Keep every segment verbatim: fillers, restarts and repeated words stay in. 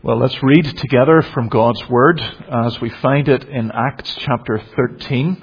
Well, let's read together from God's Word as we find it in Acts chapter thirteen.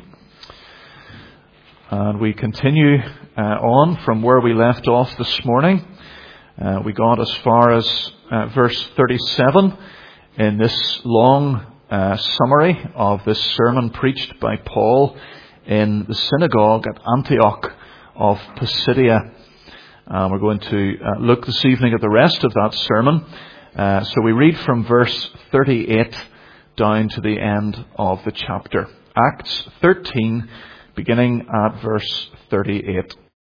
And we continue uh, on from where we left off this morning. Uh, we got as far as uh, verse thirty-seven in this long uh, summary of this sermon preached by Paul in the synagogue at Antioch of Pisidia. Uh, we're going to uh, look this evening at the rest of that sermon. Uh, so we read from verse thirty-eight down to the end of the chapter. Acts thirteen, beginning at verse thirty-eight.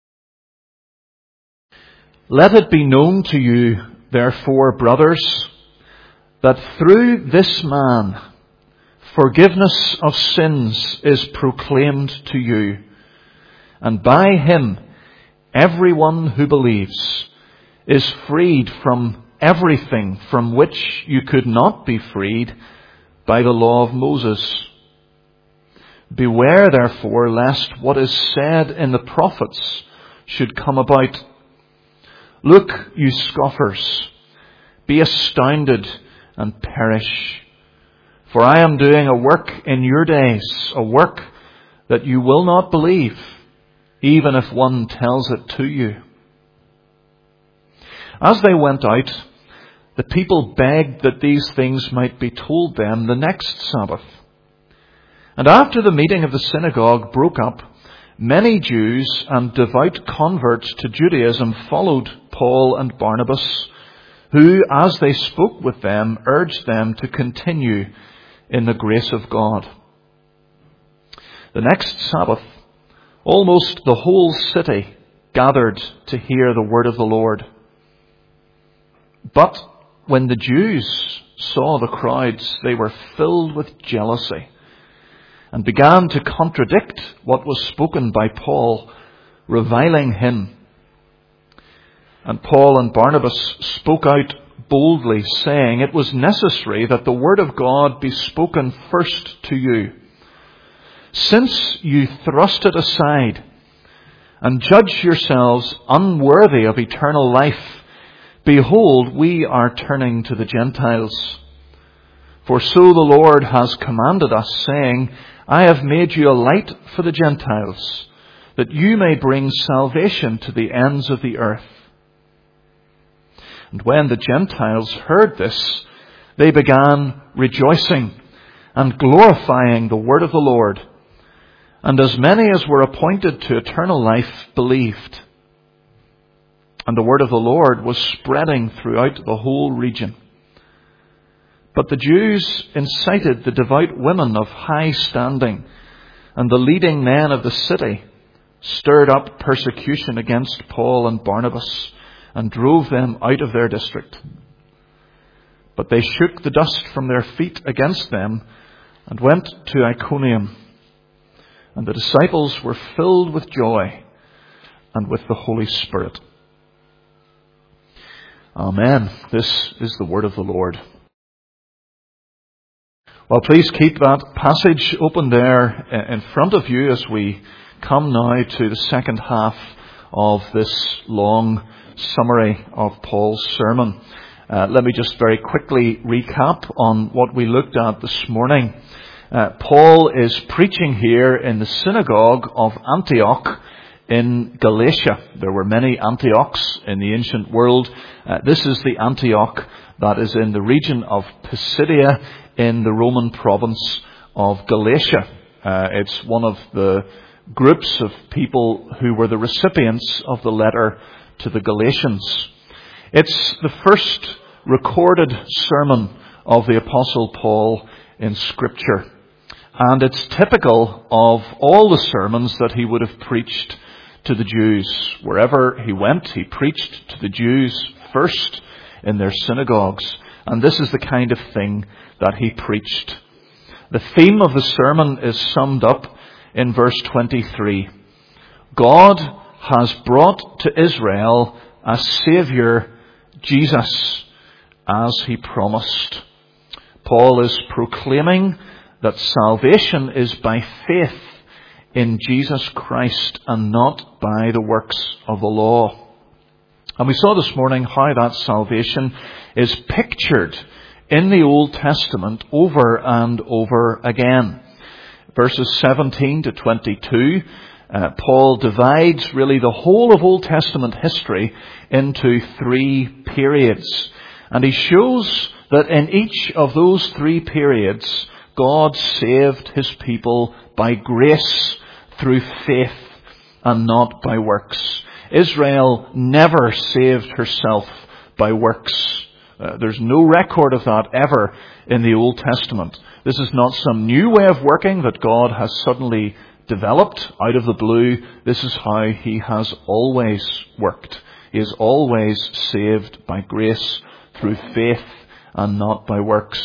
Let it be known to you, therefore, brothers, that through this man forgiveness of sins is proclaimed to you, and by him everyone who believes is freed from everything from which you could not be freed by the law of Moses. Beware, therefore, lest what is said in the prophets should come about. Look, you scoffers, be astounded and perish. For I am doing a work in your days, a work that you will not believe, even if one tells it to you. As they went out, the people begged that these things might be told them the next Sabbath. And after the meeting of the synagogue broke up, many Jews and devout converts to Judaism followed Paul and Barnabas, who, as they spoke with them, urged them to continue in the grace of God. The next Sabbath, almost the whole city gathered to hear the word of the Lord. But when the Jews saw the crowds, they were filled with jealousy and began to contradict what was spoken by Paul, reviling him. And Paul and Barnabas spoke out boldly, saying, "It was necessary that the word of God be spoken first to you. Since you thrust it aside and judge yourselves unworthy of eternal life, behold, we are turning to the Gentiles. For so the Lord has commanded us, saying, I have made you a light for the Gentiles, that you may bring salvation to the ends of the earth." And when the Gentiles heard this, they began rejoicing and glorifying the word of the Lord. And as many as were appointed to eternal life believed. And the word of the Lord was spreading throughout the whole region. But the Jews incited the devout women of high standing, and the leading men of the city stirred up persecution against Paul and Barnabas, and drove them out of their district. But they shook the dust from their feet against them, and went to Iconium. And the disciples were filled with joy, and with the Holy Spirit. Amen. This is the word of the Lord. Well, please keep that passage open there in front of you as we come now to the second half of this long summary of Paul's sermon. Uh, let me just very quickly recap on what we looked at this morning. Uh, Paul is preaching here in the synagogue of Antioch in Galatia. There were many Antiochs in the ancient world. Uh, this is the Antioch that is in the region of Pisidia in the Roman province of Galatia. Uh, it's one of the groups of people who were the recipients of the letter to the Galatians. It's the first recorded sermon of the Apostle Paul in Scripture. And it's typical of all the sermons that he would have preached to the Jews. Wherever he went, he preached to the Jews first in their synagogues. And this is the kind of thing that he preached. The theme of the sermon is summed up in verse twenty-three. God has brought to Israel a Saviour, Jesus, as he promised. Paul is proclaiming that salvation is by faith in Jesus Christ and not by the works of the law. And we saw this morning how that salvation is pictured in the Old Testament over and over again. Verses seventeen to twenty-two, uh, Paul divides really the whole of Old Testament history into three periods. And he shows that in each of those three periods, God saved his people by grace through faith and not by works. Israel never saved herself by works. Uh, there's no record of that ever in the Old Testament. This is not some new way of working that God has suddenly developed out of the blue. This is how he has always worked. He is always saved by grace through faith and not by works.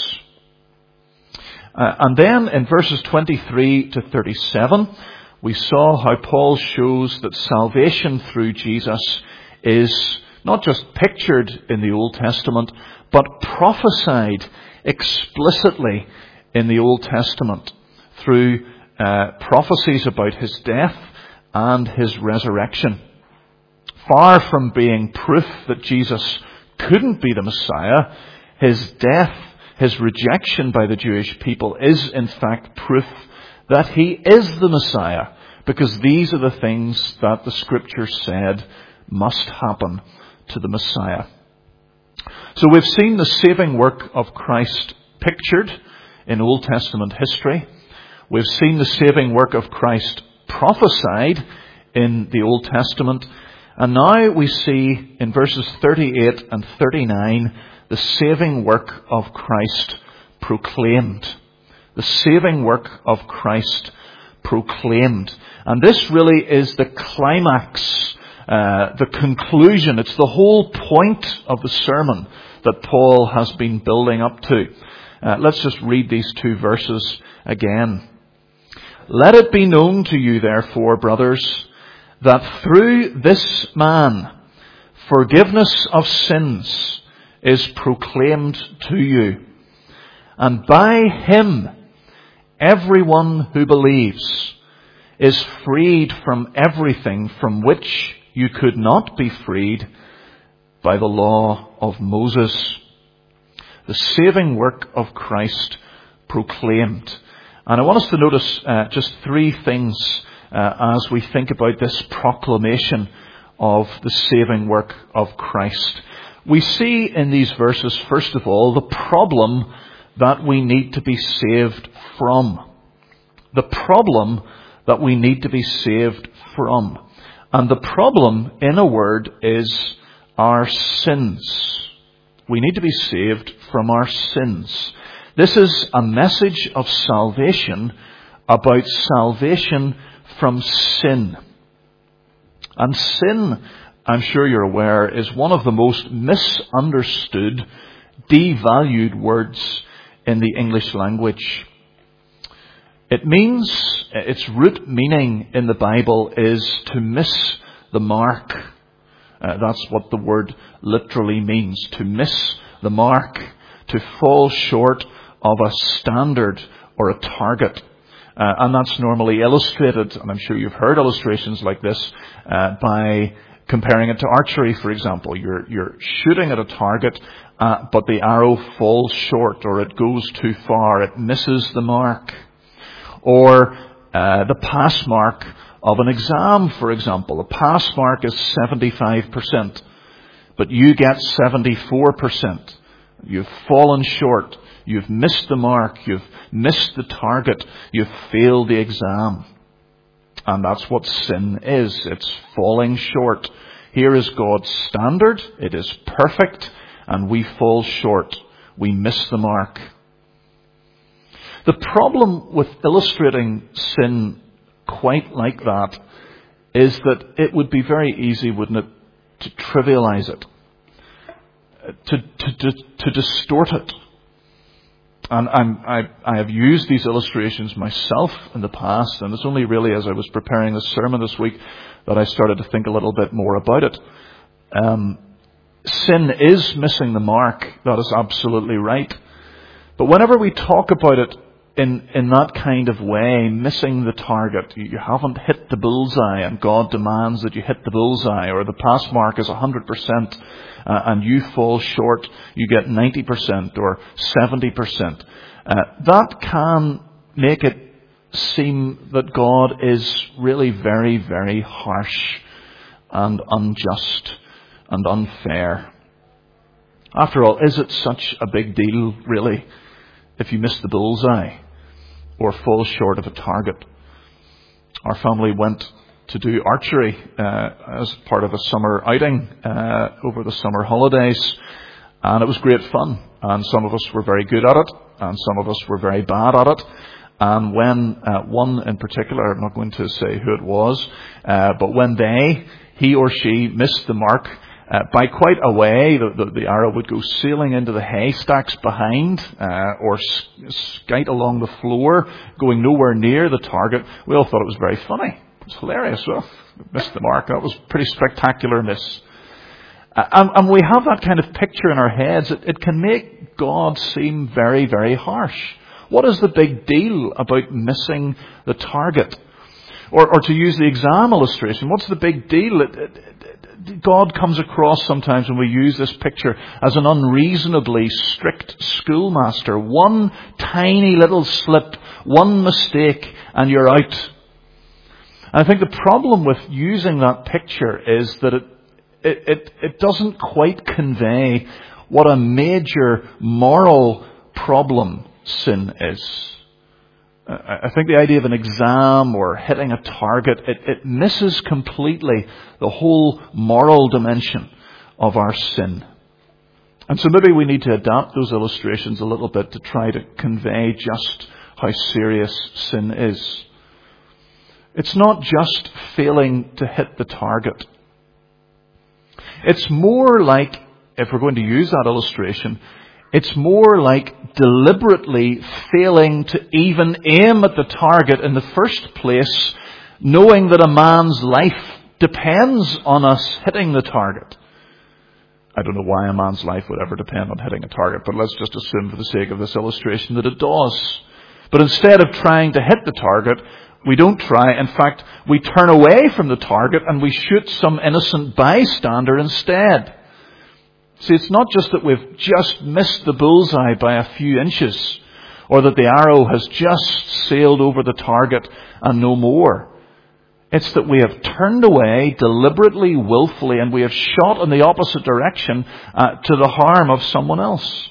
Uh, and then in verses twenty-three to thirty-seven, we saw how Paul shows that salvation through Jesus is not just pictured in the Old Testament, but prophesied explicitly in the Old Testament through uh, prophecies about his death and his resurrection. Far from being proof that Jesus couldn't be the Messiah, his death, his rejection by the Jewish people is in fact proof that he is the Messiah, because these are the things that the Scripture said must happen to the Messiah. So we've seen the saving work of Christ pictured in Old Testament history. We've seen the saving work of Christ prophesied in the Old Testament. And now we see in verses thirty-eight and thirty-nine the saving work of Christ proclaimed. The saving work of Christ proclaimed. And this really is the climax, uh, the conclusion. It's the whole point of the sermon that Paul has been building up to. Uh, let's just read these two verses again. Let it be known to you, therefore, brothers, that through this man forgiveness of sins is proclaimed to you. And by him, everyone who believes is freed from everything from which you could not be freed by the law of Moses. The saving work of Christ proclaimed. And I want us to notice uh, just three things uh, as we think about this proclamation of the saving work of Christ. We see in these verses, first of all, the problem that we need to be saved from. The problem that we need to be saved from. And the problem, in a word, is our sins. We need to be saved from our sins. This is a message of salvation about salvation from sin. And sin, I'm sure you're aware, is one of the most misunderstood, devalued words in the English language. It means, its root meaning in the Bible is to miss the mark. Uh, that's what the word literally means, to miss the mark, to fall short of a standard or a target. Uh, and that's normally illustrated, and I'm sure you've heard illustrations like this, uh, by comparing it to archery, for example. You're, you're shooting at a target, uh, but the arrow falls short, or it goes too far, it misses the mark. Or uh, the pass mark of an exam, for example. The pass mark is seventy-five percent, but you get seventy-four percent. You've fallen short. You've missed the mark. You've missed the target. You've failed the exam. And that's what sin is. It's falling short. Here is God's standard. It is perfect. And we fall short. We miss the mark. The problem with illustrating sin quite like that is that it would be very easy, wouldn't it, to trivialize it, to to to, to distort it. And I'm, I I have used these illustrations myself in the past, and it's only really as I was preparing this sermon this week that I started to think a little bit more about it. Um, sin is missing the mark. That is absolutely right. But whenever we talk about it in, in that kind of way, missing the target. You haven't hit the bullseye and God demands that you hit the bullseye, or the pass mark is one hundred percent uh, and you fall short, you get ninety percent or seventy percent. Uh, that can make it seem that God is really very, very harsh and unjust and unfair. After all, is it such a big deal, really, if you miss the bullseye or fall short of a target? Our family went to do archery uh, as part of a summer outing uh, over the summer holidays, and it was great fun. And some of us were very good at it, and some of us were very bad at it. And when uh, one in particular, I'm not going to say who it was, uh, but when they, he or she, missed the mark uh, by quite a way, the, the, the arrow would go sailing into the haystacks behind, uh, or skite along the floor, going nowhere near the target. We all thought it was very funny. It was hilarious. Well, missed the mark. That was a pretty spectacular miss. Uh, and, and we have that kind of picture in our heads. It, it can make God seem very, very harsh. What is the big deal about missing the target? Or, or to use the exam illustration, what's the big deal? It, it, it, God comes across sometimes when we use this picture as an unreasonably strict schoolmaster. One tiny little slip, one mistake, and you're out. And I think the problem with using that picture is that it, it, it, it doesn't quite convey what a major moral problem sin is. I think the idea of an exam or hitting a target, it, it misses completely the whole moral dimension of our sin. And so maybe we need to adapt those illustrations a little bit to try to convey just how serious sin is. It's not just failing to hit the target. It's more like, if we're going to use that illustration, it's more like deliberately failing to even aim at the target in the first place, knowing that a man's life depends on us hitting the target. I don't know why a man's life would ever depend on hitting a target, but let's just assume for the sake of this illustration that it does. But instead of trying to hit the target, we don't try. In fact, we turn away from the target and we shoot some innocent bystander instead. See, it's not just that we've just missed the bullseye by a few inches, or that the arrow has just sailed over the target and no more. It's that we have turned away deliberately, willfully, and we have shot in the opposite direction uh, to the harm of someone else.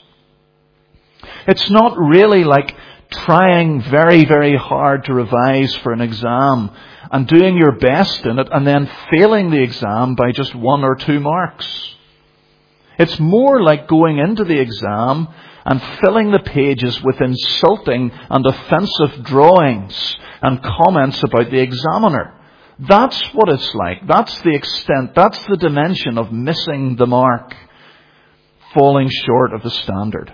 It's not really like trying very, very hard to revise for an exam and doing your best in it and then failing the exam by just one or two marks. It's more like going into the exam and filling the pages with insulting and offensive drawings and comments about the examiner. That's what it's like. That's the extent, that's the dimension of missing the mark, falling short of the standard.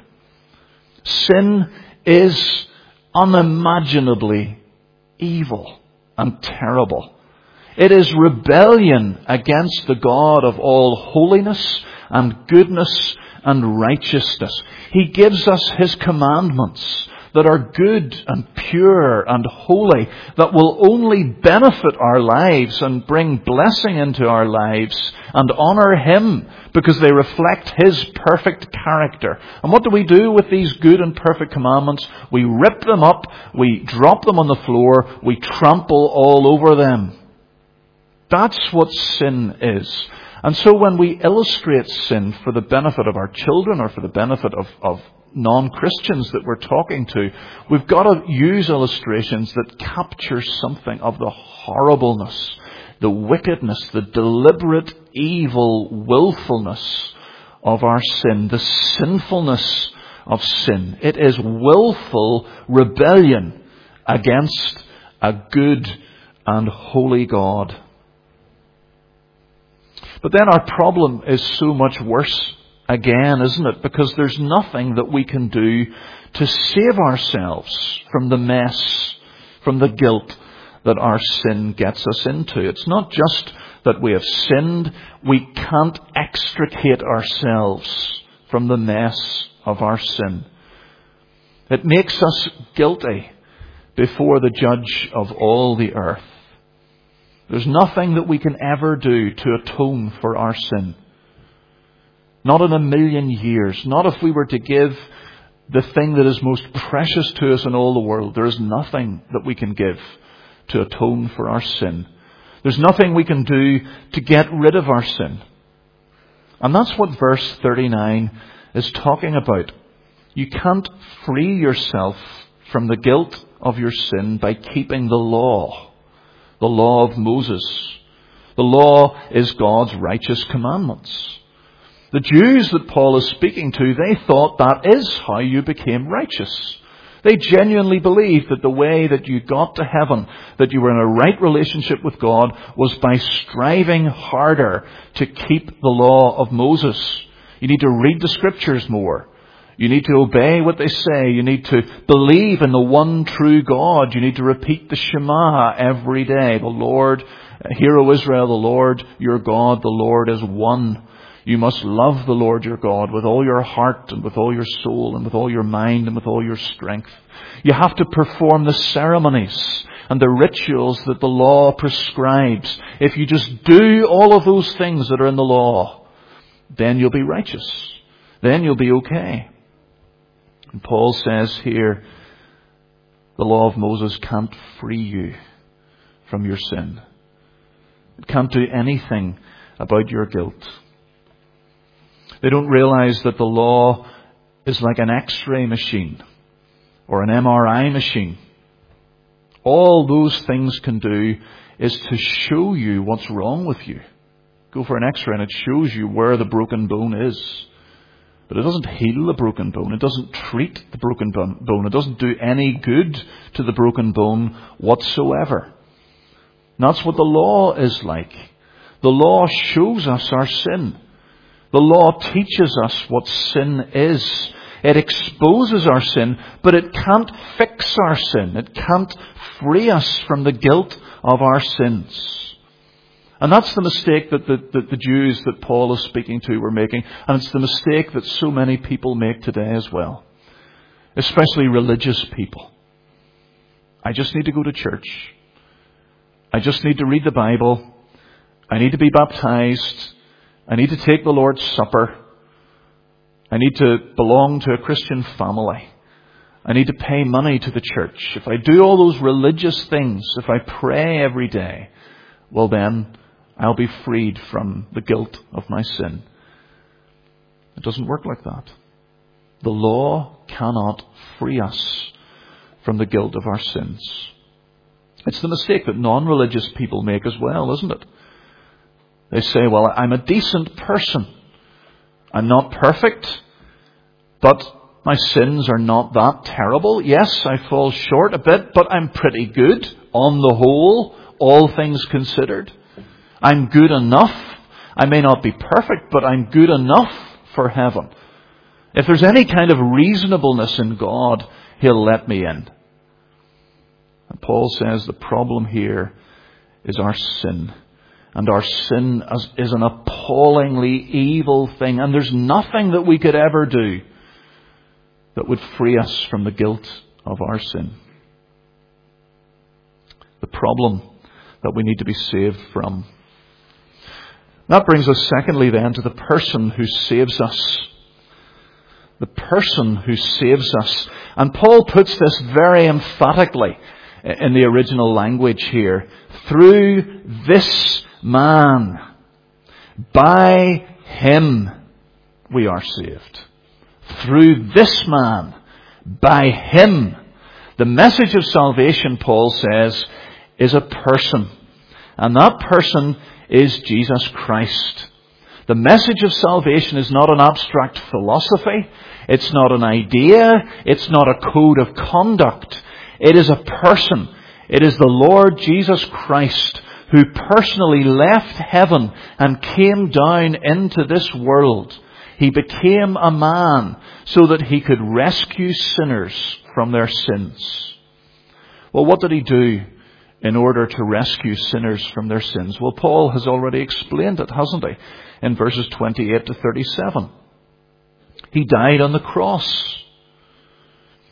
Sin is unimaginably evil and terrible. It is rebellion against the God of all holiness and goodness and righteousness. He gives us His commandments that are good and pure and holy, that will only benefit our lives and bring blessing into our lives and honour Him because they reflect His perfect character. And what do we do with these good and perfect commandments? We rip them up, we drop them on the floor, we trample all over them. That's what sin is. And so when we illustrate sin for the benefit of our children or for the benefit of, of non-Christians that we're talking to, we've got to use illustrations that capture something of the horribleness, the wickedness, the deliberate evil willfulness of our sin, the sinfulness of sin. It is willful rebellion against a good and holy God. But then our problem is so much worse again, isn't it? Because there's nothing that we can do to save ourselves from the mess, from the guilt that our sin gets us into. It's not just that we have sinned. We can't extricate ourselves from the mess of our sin. It makes us guilty before the judge of all the earth. There's nothing that we can ever do to atone for our sin. Not in a million years. Not if we were to give the thing that is most precious to us in all the world. There is nothing that we can give to atone for our sin. There's nothing we can do to get rid of our sin. And that's what verse thirty-nine is talking about. You can't free yourself from the guilt of your sin by keeping the law. The law of Moses. The law is God's righteous commandments. The Jews that Paul is speaking to, they thought that is how you became righteous. They genuinely believed that the way that you got to heaven, that you were in a right relationship with God, was by striving harder to keep the law of Moses. You need to read the scriptures more. You need to obey what they say. You need to believe in the one true God. You need to repeat the Shema every day. The Lord, hear, O Israel, the Lord your God, the Lord is one. You must love the Lord your God with all your heart and with all your soul and with all your mind and with all your strength. You have to perform the ceremonies and the rituals that the law prescribes. If you just do all of those things that are in the law, then you'll be righteous. Then you'll be okay. And Paul says here, the law of Moses can't free you from your sin. It can't do anything about your guilt. They don't realize that the law is like an X-ray machine or an M R I machine. All those things can do is to show you what's wrong with you. Go for an X-ray and it shows you where the broken bone is. But it doesn't heal the broken bone. It doesn't treat the broken bone. It doesn't do any good to the broken bone whatsoever. And that's what the law is like. The law shows us our sin. The law teaches us what sin is. It exposes our sin, but it can't fix our sin. It can't free us from the guilt of our sins. And that's the mistake that the, that the Jews that Paul is speaking to were making. And it's the mistake that so many people make today as well. Especially religious people. I just need to go to church. I just need to read the Bible. I need to be baptized. I need to take the Lord's Supper. I need to belong to a Christian family. I need to pay money to the church. If I do all those religious things, if I pray every day, well then, I'll be freed from the guilt of my sin. It doesn't work like that. The law cannot free us from the guilt of our sins. It's the mistake that non-religious people make as well, isn't it? They say, well, I'm a decent person. I'm not perfect, but my sins are not that terrible. Yes, I fall short a bit, but I'm pretty good on the whole, all things considered. I'm good enough. I may not be perfect, but I'm good enough for heaven. If there's any kind of reasonableness in God, He'll let me in. And Paul says the problem here is our sin. And our sin is an appallingly evil thing. And there's nothing that we could ever do that would free us from the guilt of our sin. The problem that we need to be saved from. That brings us secondly then to the person who saves us. The person who saves us. And Paul puts this very emphatically in the original language here. Through this man, by him, we are saved. Through this man, by him. The message of salvation, Paul says, is a person. And that person is Jesus Christ. The message of salvation is not an abstract philosophy. It's not an idea. It's not a code of conduct. It is a person. It is the Lord Jesus Christ who personally left heaven and came down into this world. He became a man so that he could rescue sinners from their sins. Well, what did he do in order to rescue sinners from their sins? Well, Paul has already explained it, hasn't he? In verses twenty-eight to thirty-seven. He died on the cross.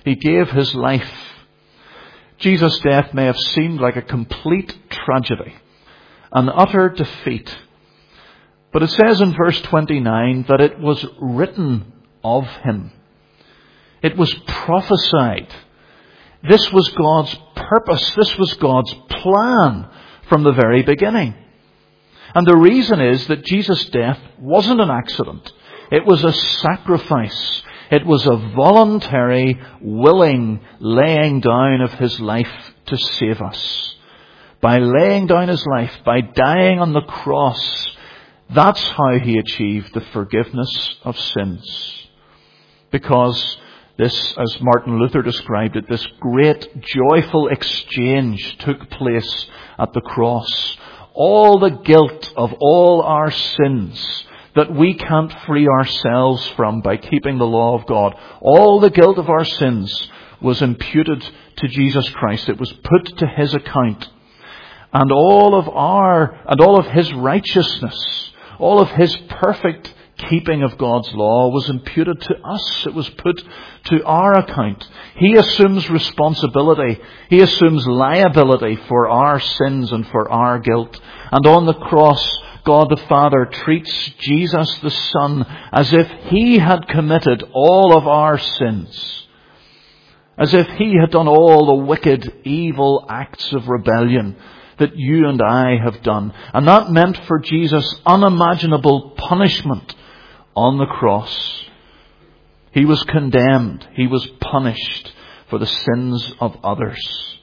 He gave his life. Jesus' death may have seemed like a complete tragedy, an utter defeat. But it says in verse twenty-nine that it was written of him. It was prophesied. This was God's purpose. This was God's plan from the very beginning. And the reason is that Jesus' death wasn't an accident. It was a sacrifice. It was a voluntary, willing laying down of his life to save us. By laying down his life, by dying on the cross, that's how he achieved the forgiveness of sins. Because this, as Martin Luther described it, this great joyful exchange took place at the cross. All the guilt of all our sins that we can't free ourselves from by keeping the law of God, all the guilt of our sins was imputed to Jesus Christ. It was put to his account. And all of our, and all of his righteousness, all of his perfect keeping of God's law was imputed to us. It was put to our account. He assumes responsibility. He assumes liability for our sins and for our guilt. And on the cross, God the Father treats Jesus the Son as if he had committed all of our sins. As if he had done all the wicked, evil acts of rebellion that you and I have done. And that meant for Jesus unimaginable punishment on the cross. He was condemned. He was punished for the sins of others.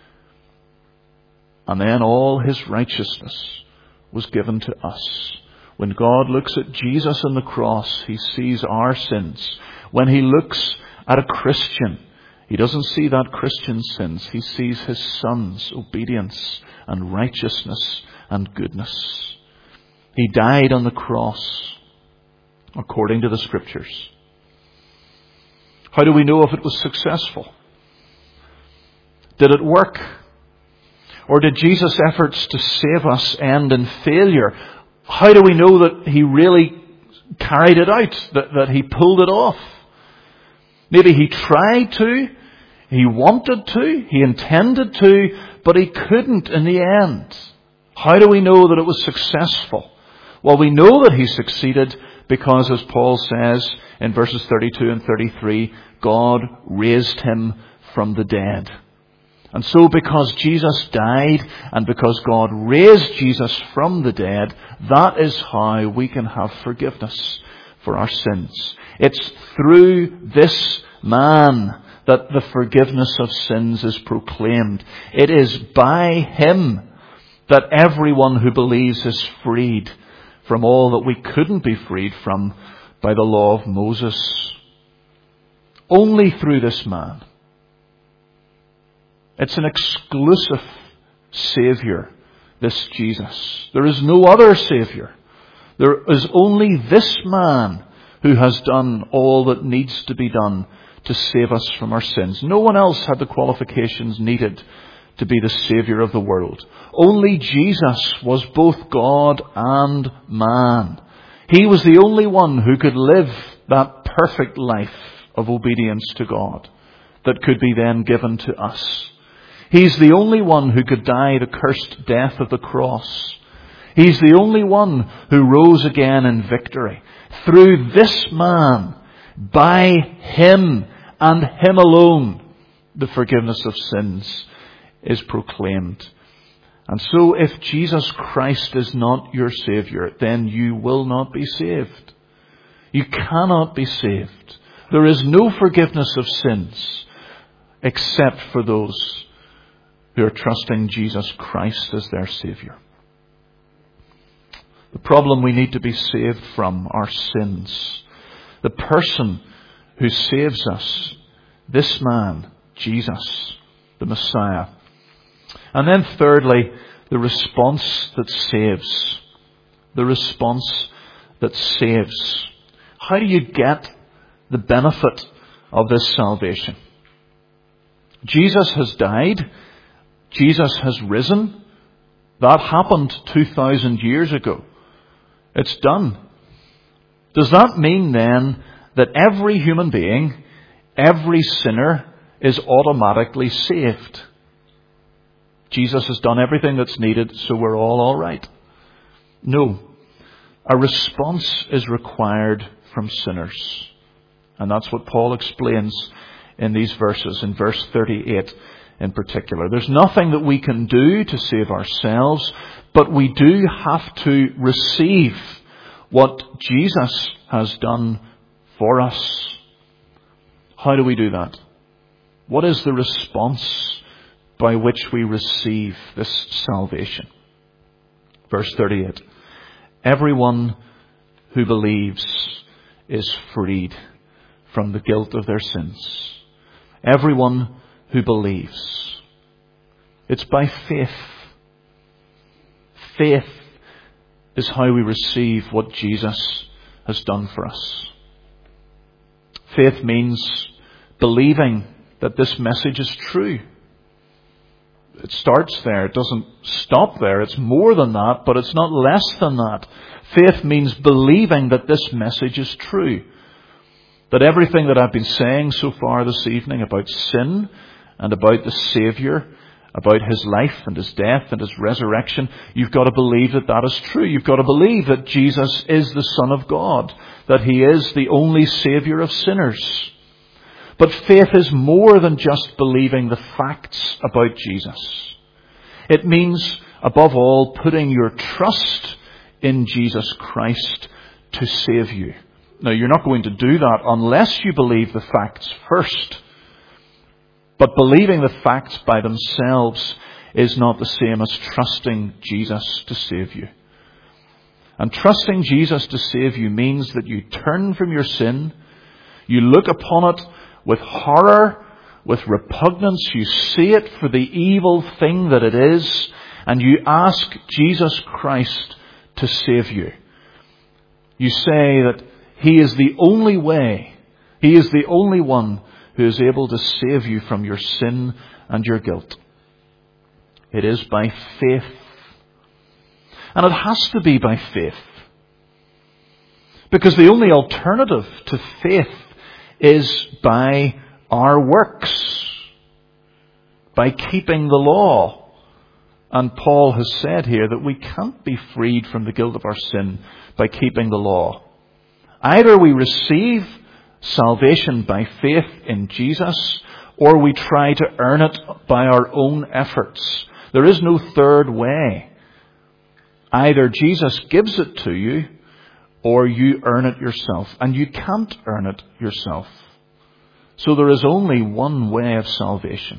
And then all his righteousness was given to us. When God looks at Jesus on the cross, he sees our sins. When he looks at a Christian, he doesn't see that Christian's sins. He sees his Son's obedience and righteousness and goodness. He died on the cross according to the Scriptures. How do we know if it was successful? Did it work? Or did Jesus' efforts to save us end in failure? How do we know that he really carried it out, that, that he pulled it off? Maybe he tried to, he wanted to, he intended to, but he couldn't in the end. How do we know that it was successful? Well, we know that he succeeded because, as Paul says in verses thirty-two and thirty-three, God raised him from the dead. And so because Jesus died and because God raised Jesus from the dead, that is how we can have forgiveness for our sins. It's through this man that the forgiveness of sins is proclaimed. It is by him that everyone who believes is freed from all that we couldn't be freed from by the law of Moses. Only through this man. It's an exclusive Saviour, this Jesus. There is no other Saviour. There is only this man who has done all that needs to be done to save us from our sins. No one else had the qualifications needed to be the Saviour of the world. Only Jesus was both God and man. He was the only one who could live that perfect life of obedience to God that could be then given to us. He's the only one who could die the cursed death of the cross. He's the only one who rose again in victory. Through this man, by him and him alone, the forgiveness of sins is proclaimed. And so if Jesus Christ is not your Saviour, then you will not be saved. You cannot be saved. There is no forgiveness of sins except for those who are trusting Jesus Christ as their Saviour. The problem we need to be saved from are sins. The person who saves us, this man, Jesus, the Messiah. And then thirdly, the response that saves. The response that saves. How do you get the benefit of this salvation? Jesus has died. Jesus has risen. That happened two thousand years ago. It's done. Does that mean then that every human being, every sinner, is automatically saved. Jesus has done everything that's needed, so we're all all right. No. A response is required from sinners. And that's what Paul explains in these verses, in verse thirty-eight in particular. There's nothing that we can do to save ourselves, but we do have to receive what Jesus has done for us. How do we do that? What is the response by which we receive this salvation? Verse thirty-eight. Everyone who believes is freed from the guilt of their sins. Everyone who believes. It's by faith. Faith is how we receive what Jesus has done for us. Faith means believing that this message is true. It starts there. It doesn't stop there. It's more than that, but it's not less than that. Faith means believing that this message is true. That everything that I've been saying so far this evening about sin and about the Saviour, about His life and His death and His resurrection, you've got to believe that that is true. You've got to believe that Jesus is the Son of God, that He is the only Saviour of sinners. But faith is more than just believing the facts about Jesus. It means, above all, putting your trust in Jesus Christ to save you. Now, you're not going to do that unless you believe the facts first. But believing the facts by themselves is not the same as trusting Jesus to save you. And trusting Jesus to save you means that you turn from your sin, you look upon it with horror, with repugnance, you see it for the evil thing that it is, and you ask Jesus Christ to save you. You say that He is the only way, He is the only one who is able to save you from your sin and your guilt. It is by faith. And it has to be by faith. Because the only alternative to faith is by our works, by keeping the law. And Paul has said here that we can't be freed from the guilt of our sin by keeping the law. Either we receive salvation by faith in Jesus, or we try to earn it by our own efforts. There is no third way. Either Jesus gives it to you, or you earn it yourself. And you can't earn it yourself. So there is only one way of salvation.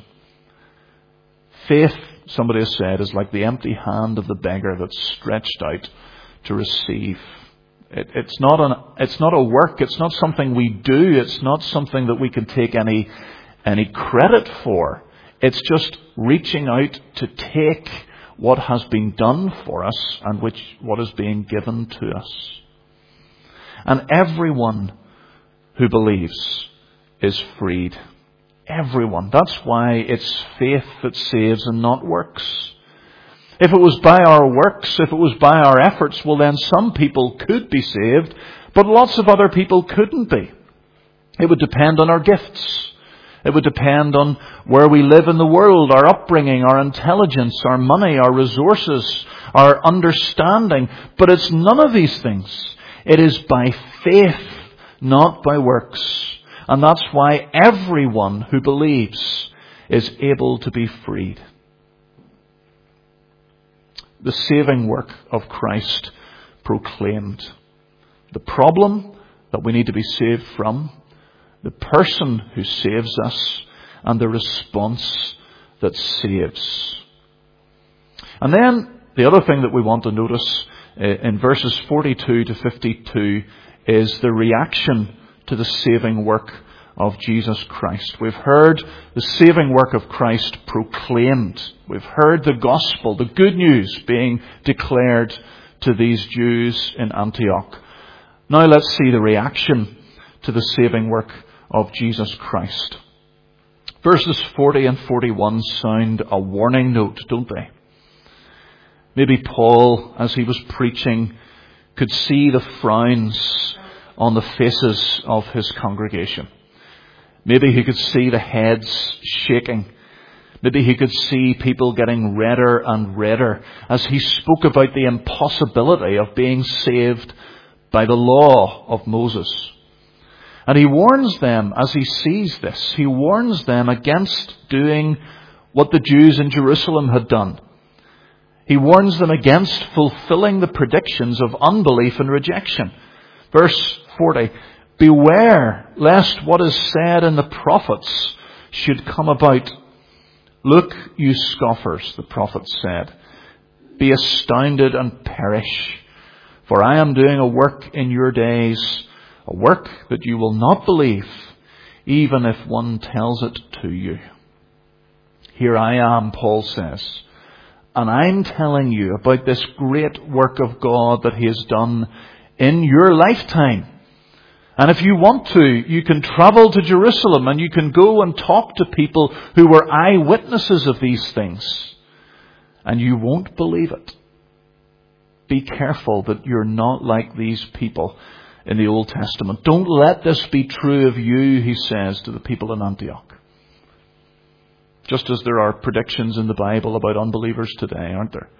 Faith, somebody has said, is like the empty hand of the beggar that's stretched out to receive. It, it's not an, it's not a work. It's not something we do. It's not something that we can take any, any credit for. It's just reaching out to take what has been done for us and which, what is being given to us. And everyone who believes is freed. Everyone. That's why it's faith that saves and not works. If it was by our works, if it was by our efforts, well then some people could be saved, but lots of other people couldn't be. It would depend on our gifts. It would depend on where we live in the world, our upbringing, our intelligence, our money, our resources, our understanding. But it's none of these things. It is by faith, not by works. And that's why everyone who believes is able to be freed. The saving work of Christ proclaimed. The problem that we need to be saved from, the person who saves us, and the response that saves. And then the other thing that we want to notice in verses forty-two to fifty-two is the reaction to the saving work of Jesus Christ. We've heard the saving work of Christ proclaimed. We've heard the gospel, the good news being declared to these Jews in Antioch. Now let's see the reaction to the saving work of Jesus Christ. Verses forty and forty-one sound a warning note, don't they? Maybe Paul, as he was preaching, could see the frowns on the faces of his congregation. Maybe he could see the heads shaking. Maybe he could see people getting redder and redder as he spoke about the impossibility of being saved by the law of Moses. And he warns them as he sees this. He warns them against doing what the Jews in Jerusalem had done. He warns them against fulfilling the predictions of unbelief and rejection. Verse forty, beware lest what is said in the prophets should come about. Look, you scoffers, the prophets said, be astounded and perish. For I am doing a work in your days, a work that you will not believe, even if one tells it to you. Here I am, Paul says, and I'm telling you about this great work of God that he has done in your lifetime. And if you want to, you can travel to Jerusalem and you can go and talk to people who were eyewitnesses of these things. And you won't believe it. Be careful that you're not like these people in the Old Testament. Don't let this be true of you, he says to the people in Antioch. Just as there are predictions in the Bible about unbelievers today, aren't there?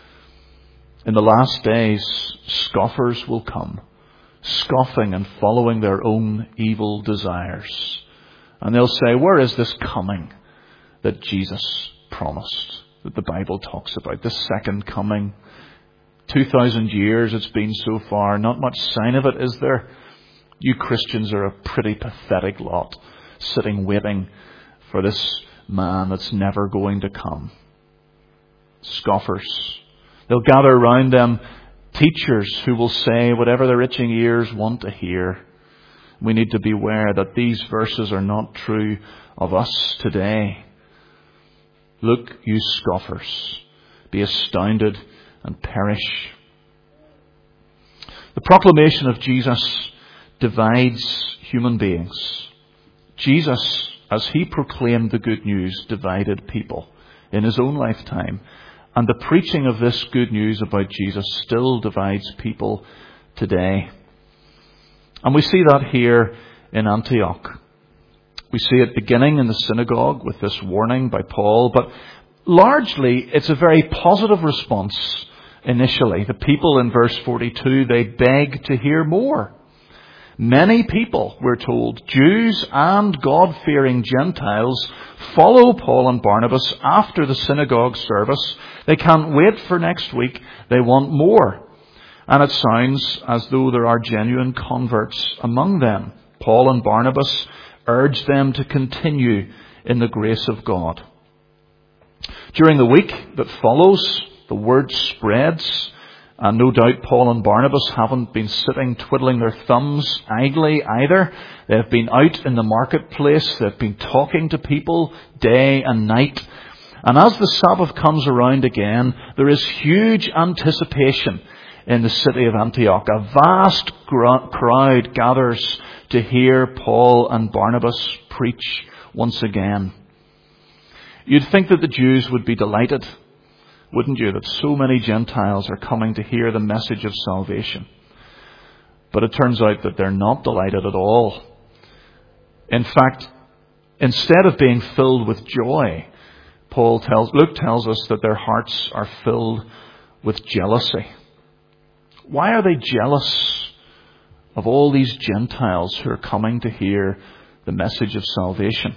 In the last days, scoffers will come, scoffing and following their own evil desires. And they'll say, where is this coming that Jesus promised, that the Bible talks about? This second coming. Two thousand years it's been so far. Not much sign of it, is there? You Christians are a pretty pathetic lot, sitting waiting for this man that's never going to come. Scoffers. They'll gather around them teachers who will say whatever their itching ears want to hear. We need to beware that these verses are not true of us today. Look, you scoffers, be astounded and perish. The proclamation of Jesus divides human beings. Jesus, as he proclaimed the good news, divided people in his own lifetime. And the preaching of this good news about Jesus still divides people today. And we see that here in Antioch. We see it beginning in the synagogue with this warning by Paul, but largely it's a very positive response initially. The people in verse forty-two, they beg to hear more. Many people, we're told, Jews and God-fearing Gentiles, follow Paul and Barnabas after the synagogue service. They can't wait for next week. They want more. And it sounds as though there are genuine converts among them. Paul and Barnabas urge them to continue in the grace of God. During the week that follows, the word spreads. And no doubt Paul and Barnabas haven't been sitting twiddling their thumbs idly either. They've been out in the marketplace. They've been talking to people day and night. And as the Sabbath comes around again, there is huge anticipation in the city of Antioch. A vast crowd gathers to hear Paul and Barnabas preach once again. You'd think that the Jews would be delighted, wouldn't you, that so many Gentiles are coming to hear the message of salvation. But it turns out that they're not delighted at all. In fact, instead of being filled with joy, Paul tells, Luke tells us that their hearts are filled with jealousy. Why are they jealous of all these Gentiles who are coming to hear the message of salvation?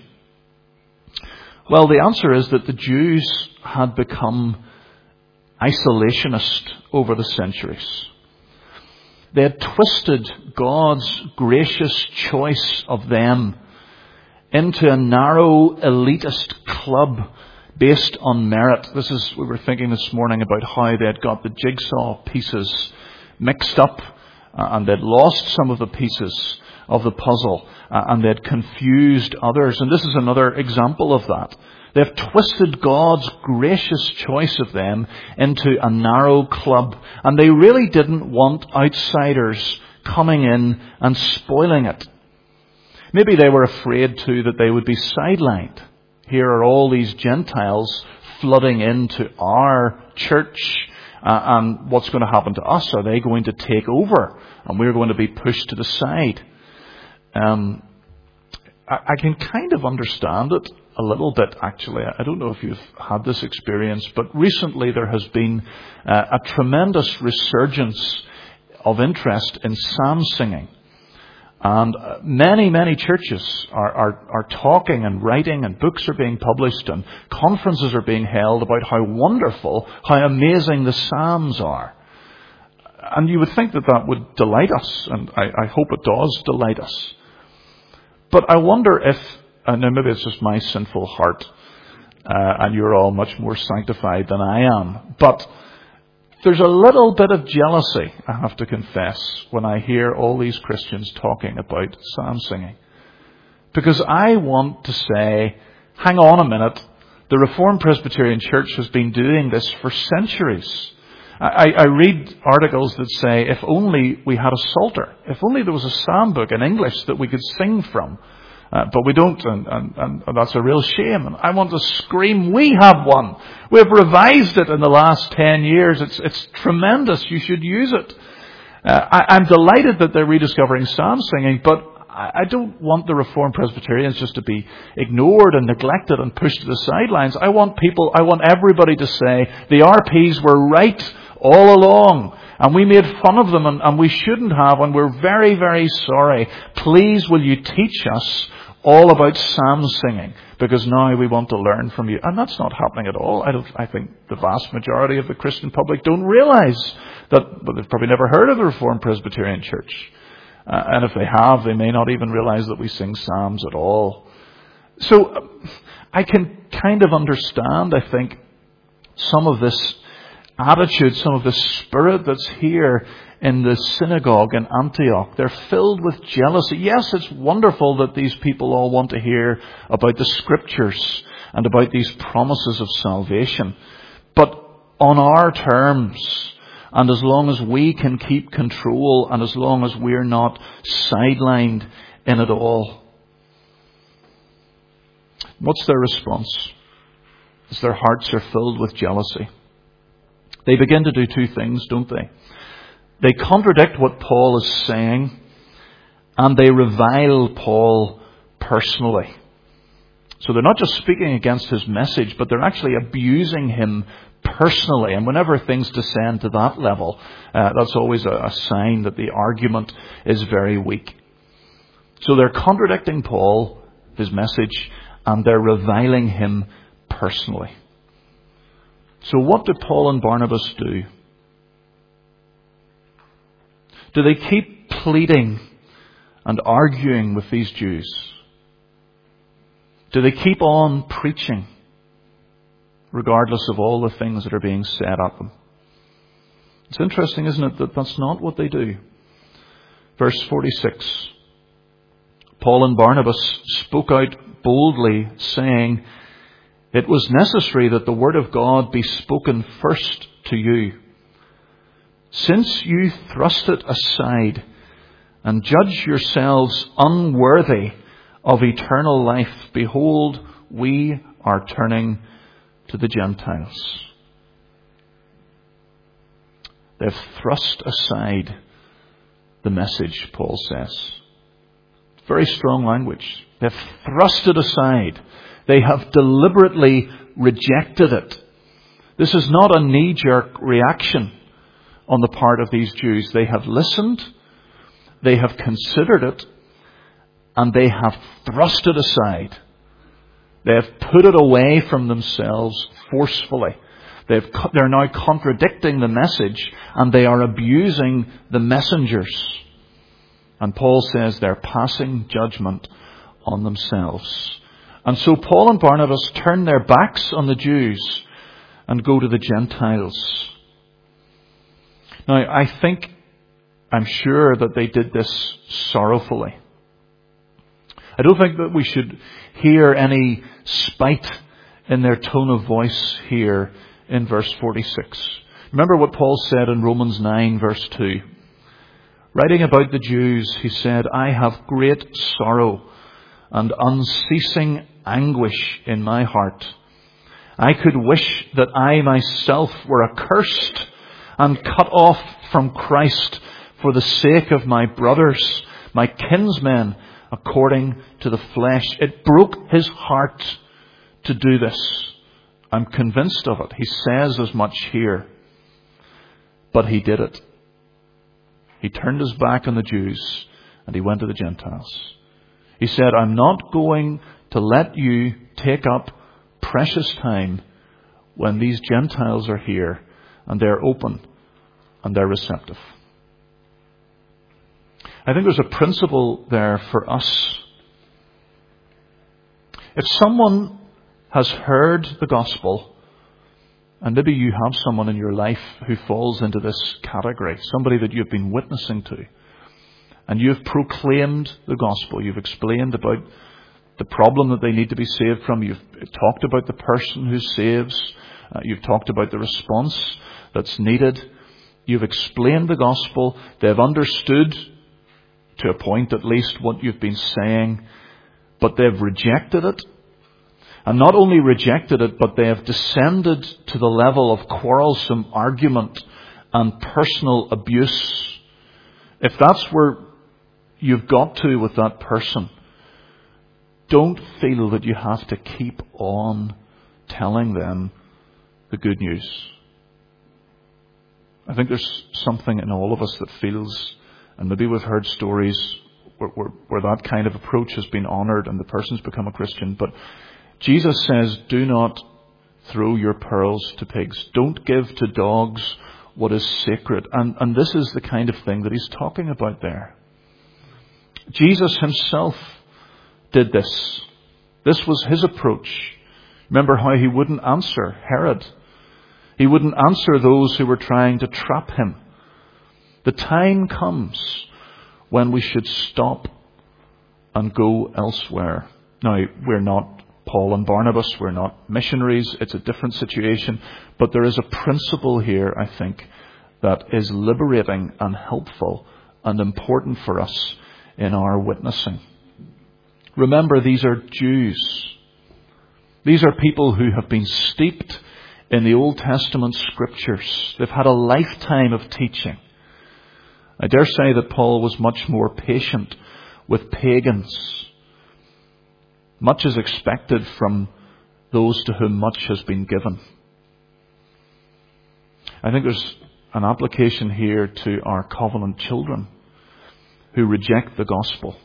Well, the answer is that the Jews had become isolationist over the centuries. They had twisted God's gracious choice of them into a narrow elitist club based on merit. This is, we were thinking this morning about how they had got the jigsaw pieces mixed up uh, and they'd lost some of the pieces of the puzzle uh, and they'd confused others. And this is another example of that. They've twisted God's gracious choice of them into a narrow club. And they really didn't want outsiders coming in and spoiling it. Maybe they were afraid too that they would be sidelined. Here are all these Gentiles flooding into our church. Uh, and what's going to happen to us? Are they going to take over? And we're going to be pushed to the side. Um, I, I can kind of understand it a little bit, actually. I don't know if you've had this experience, but recently there has been uh, a tremendous resurgence of interest in psalm singing. And many, many churches are, are, are talking and writing, and books are being published, and conferences are being held about how wonderful, how amazing the Psalms are. And you would think that that would delight us, and I, I hope it does delight us. But I wonder if, and now maybe it's just my sinful heart, uh, and you're all much more sanctified than I am, but there's a little bit of jealousy, I have to confess, when I hear all these Christians talking about psalm singing. Because I want to say, hang on a minute, the Reformed Presbyterian Church has been doing this for centuries. I, I read articles that say, if only we had a psalter, if only there was a psalm book in English that we could sing from. Uh, but we don't, and, and, and that's a real shame. And I want to scream, we have one. We've revised it in the last ten years. It's it's tremendous. You should use it. Uh, I, I'm delighted that they're rediscovering psalm singing, but I, I don't want the Reformed Presbyterians just to be ignored and neglected and pushed to the sidelines. I want people, I want everybody to say, the R Ps were right all along. And we made fun of them, and, and we shouldn't have, and we're very, very sorry. Please will you teach us all about psalm singing, because now we want to learn from you. And that's not happening at all. I don't. I think the vast majority of the Christian public don't realize that, but they've probably never heard of the Reformed Presbyterian Church. Uh, and if they have, they may not even realize that we sing psalms at all. So uh, I can kind of understand, I think, some of this attitude, some of the spirit that's here in the synagogue in Antioch. They're filled with jealousy. Yes, it's wonderful that these people all want to hear about the Scriptures and about these promises of salvation. But on our terms, and as long as we can keep control, and as long as we're not sidelined in it all. What's their response? As their hearts are filled with jealousy. They begin to do two things, don't they? They contradict what Paul is saying, and they revile Paul personally. So they're not just speaking against his message, but they're actually abusing him personally. And whenever things descend to that level, uh, that's always a, a sign that the argument is very weak. So they're contradicting Paul, his message, and they're reviling him personally. So what do Paul and Barnabas do? Do they keep pleading and arguing with these Jews? Do they keep on preaching, regardless of all the things that are being said at them? It's interesting, isn't it, that that's not what they do. Verse forty-six. Paul and Barnabas spoke out boldly, saying, "It was necessary that the word of God be spoken first to you. Since you thrust it aside and judge yourselves unworthy of eternal life, behold, we are turning to the Gentiles." They've thrust aside the message, Paul says. Very strong language. They've thrust it aside. They have deliberately rejected it. This is not a knee-jerk reaction on the part of these Jews. They have listened, they have considered it, and they have thrust it aside. They have put it away from themselves forcefully. They've, they're now contradicting the message, and they are abusing the messengers. And Paul says they're passing judgment on themselves. And so Paul and Barnabas turn their backs on the Jews and go to the Gentiles. Now, I think, I'm sure that they did this sorrowfully. I don't think that we should hear any spite in their tone of voice here in verse forty-six. Remember what Paul said in Romans nine, verse two. Writing about the Jews, he said, "I have great sorrow and unceasing anguish in my heart. I could wish that I myself were accursed and cut off from Christ for the sake of my brothers, my kinsmen, according to the flesh. It broke his heart to do this. I'm convinced of it. He says as much here. But he did it. He turned his back on the Jews and he went to the Gentiles. He said, I'm not going to let you take up precious time when these Gentiles are here and they're open and they're receptive. I think there's a principle there for us. If someone has heard the gospel, and maybe you have someone in your life who falls into this category, somebody that you've been witnessing to, and you've proclaimed the gospel, you've explained about the problem that they need to be saved from, you've talked about the person who saves, uh, you've talked about the response that's needed, you've explained the gospel, they've understood to a point at least what you've been saying, but they've rejected it. And not only rejected it, but they have descended to the level of quarrelsome argument and personal abuse. If that's where you've got to with that person, don't feel that you have to keep on telling them the good news. I think there's something in all of us that feels, and maybe we've heard stories where, where, where that kind of approach has been honoured and the person's become a Christian, but Jesus says, do not throw your pearls to pigs. Don't give to dogs what is sacred. And, and this is the kind of thing that he's talking about there. Jesus himself did this. This was his approach. Remember how he wouldn't answer Herod. He wouldn't answer those who were trying to trap him. The time comes when we should stop and go elsewhere. Now, we're not Paul and Barnabas, we're not missionaries, it's a different situation, but there is a principle here, I think, that is liberating and helpful and important for us in our witnessing. Remember, these are Jews. These are people who have been steeped in the Old Testament scriptures. They've had a lifetime of teaching. I dare say that Paul was much more patient with pagans. Much is expected from those to whom much has been given. I think there's an application here to our covenant children who reject the gospel.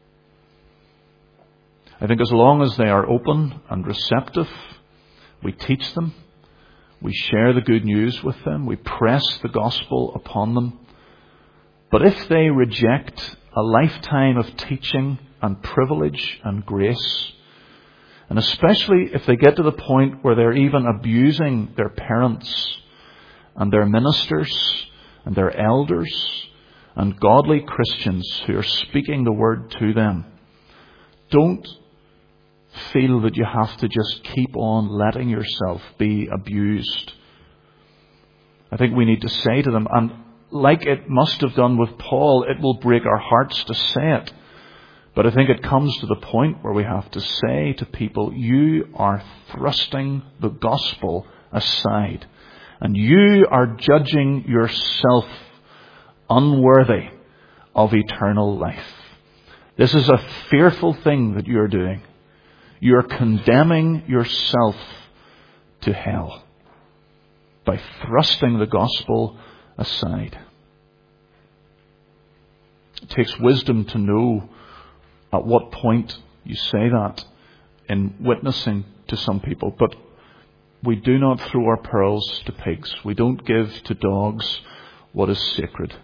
I think as long as they are open and receptive, we teach them, we share the good news with them, we press the gospel upon them. But if they reject a lifetime of teaching and privilege and grace, and especially if they get to the point where they're even abusing their parents and their ministers and their elders and godly Christians who are speaking the word to them, don't feel that you have to just keep on letting yourself be abused. I think we need to say to them, and like it must have done with Paul, it will break our hearts to say it. But I think it comes to the point where we have to say to people, you are thrusting the gospel aside. And you are judging yourself unworthy of eternal life. This is a fearful thing that you're doing. You're condemning yourself to hell by thrusting the gospel aside. It takes wisdom to know at what point you say that in witnessing to some people. But we do not throw our pearls to pigs. We don't give to dogs what is sacred.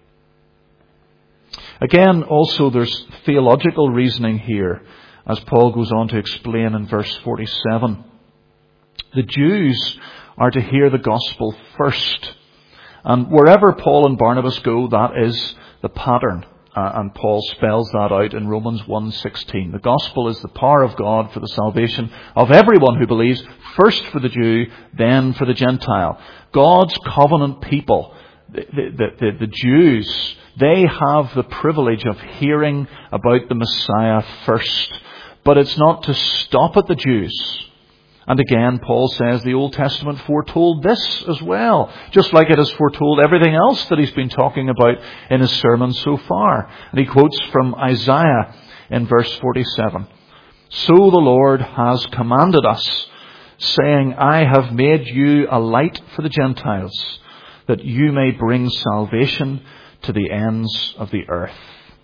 Again, also there's theological reasoning here, as Paul goes on to explain in verse forty-seven. The Jews are to hear the gospel first. And wherever Paul and Barnabas go, that is the pattern. Uh, and Paul spells that out in Romans one sixteen. The gospel is the power of God for the salvation of everyone who believes, first for the Jew, then for the Gentile. God's covenant people, the, the, the, the Jews, they have the privilege of hearing about the Messiah first. But it's not to stop at the Jews. And again, Paul says the Old Testament foretold this as well, just like it has foretold everything else that he's been talking about in his sermon so far. And he quotes from Isaiah in verse forty-seven. So the Lord has commanded us, saying, I have made you a light for the Gentiles, that you may bring salvation to the ends of the earth.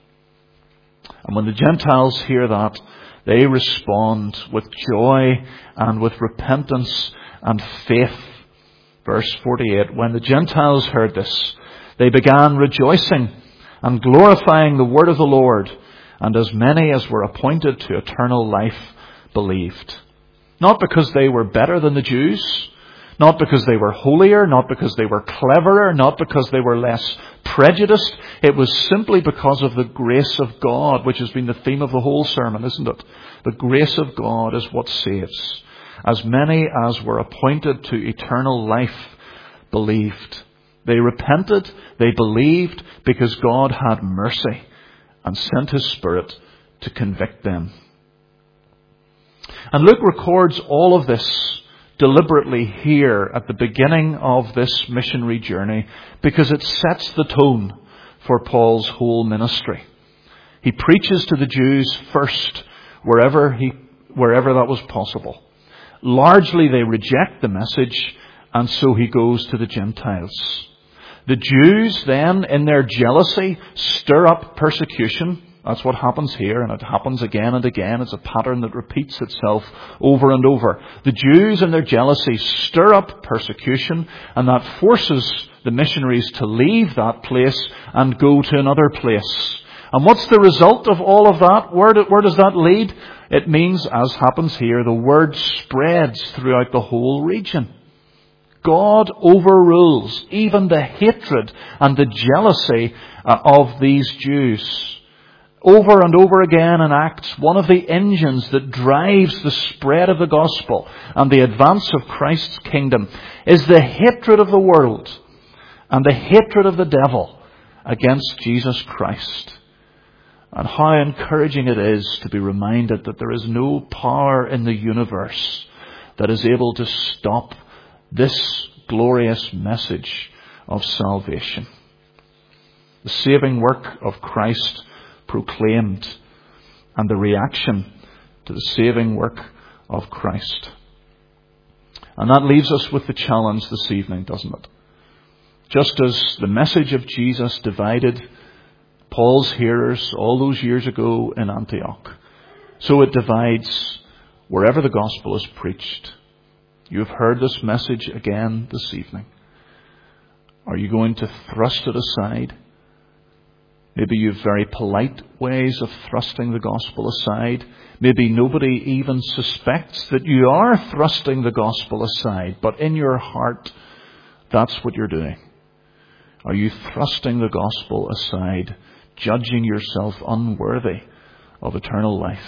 And when the Gentiles hear that, they respond with joy and with repentance and faith. Verse forty-eight, when the Gentiles heard this, they began rejoicing and glorifying the word of the Lord, and as many as were appointed to eternal life believed. Not because they were better than the Jews, not because they were holier, not because they were cleverer, not because they were less prejudiced. It was simply because of the grace of God, which has been the theme of the whole sermon, isn't it? The grace of God is what saves. As many as were appointed to eternal life believed. They repented, they believed, because God had mercy and sent His Spirit to convict them. And Luke records all of this deliberately here at the beginning of this missionary journey because it sets the tone for Paul's whole ministry. He preaches to the Jews first, wherever he, wherever that was possible. Largely they reject the message, and so he goes to the Gentiles. The Jews then, in their jealousy, stir up persecution. That's what happens here, and it happens again and again. It's a pattern that repeats itself over and over. The Jews, in their jealousy, stir up persecution, and that forces the missionaries to leave that place and go to another place. And what's the result of all of that? Where, do, where does that lead? It means, as happens here, the word spreads throughout the whole region. God overrules even the hatred and the jealousy of these Jews. Over and over again in Acts, one of the engines that drives the spread of the gospel and the advance of Christ's kingdom is the hatred of the world and the hatred of the devil against Jesus Christ. And how encouraging it is to be reminded that there is no power in the universe that is able to stop this glorious message of salvation. The saving work of Christ proclaimed, and the reaction to the saving work of Christ. And that leaves us with the challenge this evening, doesn't it? Just as the message of Jesus divided Paul's hearers all those years ago in Antioch, so it divides wherever the gospel is preached. You have heard this message again this evening. Are you going to thrust it aside? Maybe you have very polite ways of thrusting the gospel aside. Maybe nobody even suspects that you are thrusting the gospel aside, but in your heart, that's what you're doing. Are you thrusting the gospel aside, judging yourself unworthy of eternal life?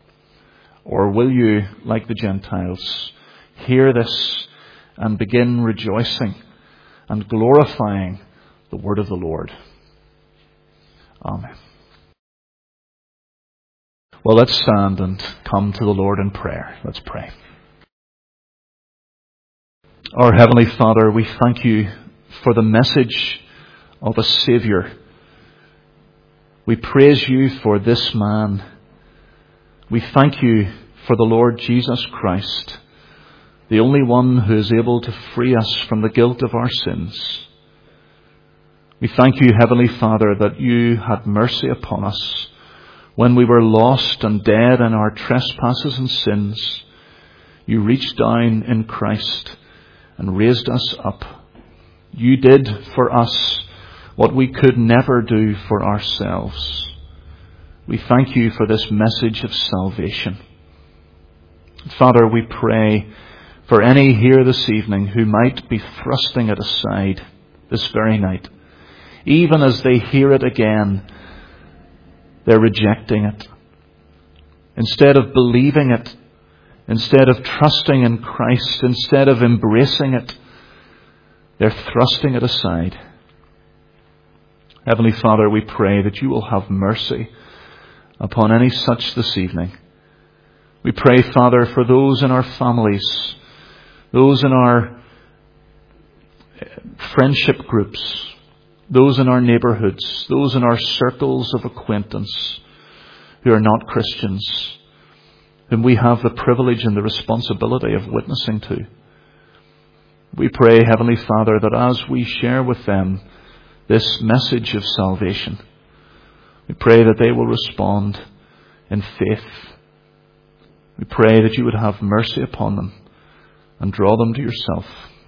Or will you, like the Gentiles, hear this and begin rejoicing and glorifying the word of the Lord? Amen. Well, let's stand and come to the Lord in prayer. Let's pray. Our Heavenly Father, we thank you for the message of a Saviour. We praise you for this man. We thank you for the Lord Jesus Christ, the only one who is able to free us from the guilt of our sins. We thank you, Heavenly Father, that you had mercy upon us when we were lost and dead in our trespasses and sins. You reached down in Christ and raised us up. You did for us what we could never do for ourselves. We thank you for this message of salvation. Father, we pray for any here this evening who might be thrusting it aside this very night. Even as they hear it again, they're rejecting it. Instead of believing it, instead of trusting in Christ, instead of embracing it, they're thrusting it aside. Heavenly Father, we pray that you will have mercy upon any such this evening. We pray, Father, for those in our families, those in our friendship groups, those in our neighbourhoods, those in our circles of acquaintance who are not Christians, whom we have the privilege and the responsibility of witnessing to. We pray, Heavenly Father, that as we share with them this message of salvation, we pray that they will respond in faith. We pray that you would have mercy upon them and draw them to yourself.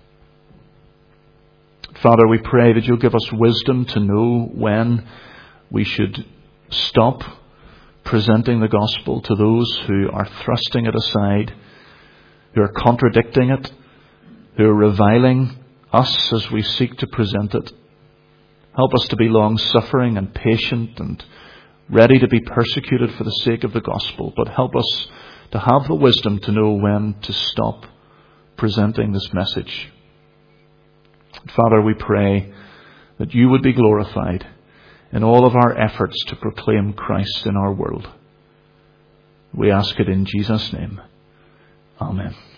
Father, we pray that you'll give us wisdom to know when we should stop presenting the gospel to those who are thrusting it aside, who are contradicting it, who are reviling us as we seek to present it. Help us to be long-suffering and patient and ready to be persecuted for the sake of the gospel, but help us to have the wisdom to know when to stop presenting this message. Father, we pray that you would be glorified in all of our efforts to proclaim Christ in our world. We ask it in Jesus' name. Amen.